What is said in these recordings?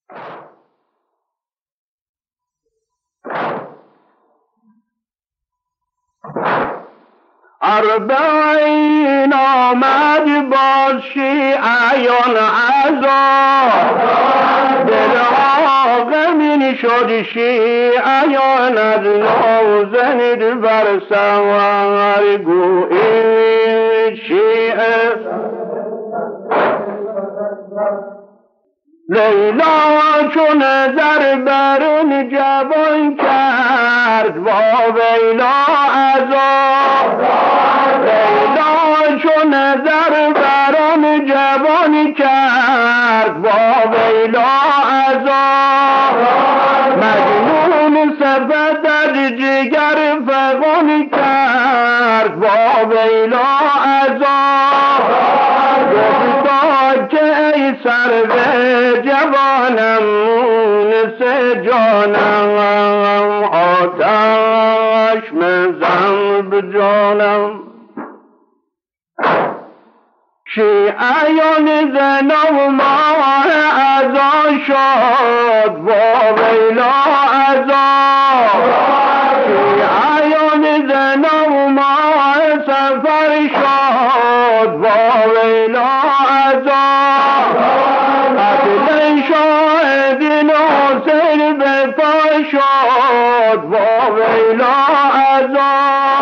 اربعین آمد با شیعیان عزا دل غمین شد شیعیان از نازنید بر سوار گویی شیعه لیلا چون نظر برون جوان کرد با ویلا عذاب لیلا چون نظر برون جوان کرد با ویلا عذاب مجنون صفت از جگر فغان کرد با ویلا عذاب گفتا که ای سرو جوانم مونس جانم آتش مزن به جانم شیعیان زنا ماه عزا شد با ویلا عزا شیعیان زنا ماه سفر شد با ویلا عزا قتل شاهدین حسین به پا شد با ویلا عزا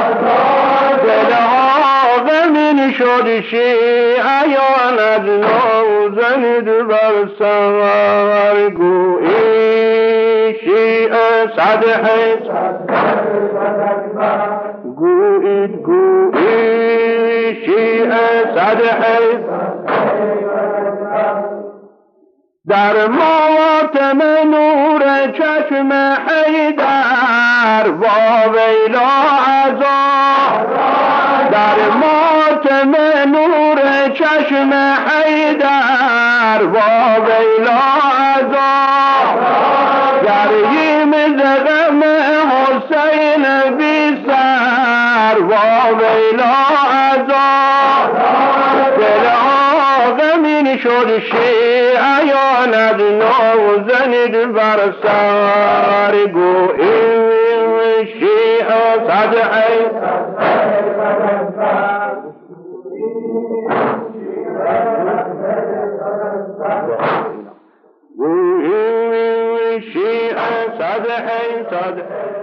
دلها غمین شد شیعیان از نازنید بر سوار گویی شیعه صدحه گویید گویی شیعه صدحه در ماتم نور چشم حیدر با ویلا عزا در ماتم نور چشم حیدر با ویلا عزا گریم زغم حسین بی سر با ویلا عزا دل غمین شد شیعیان از نازنید بر سر گویی شیعه صدحه گویی شیعه صدحه صدحه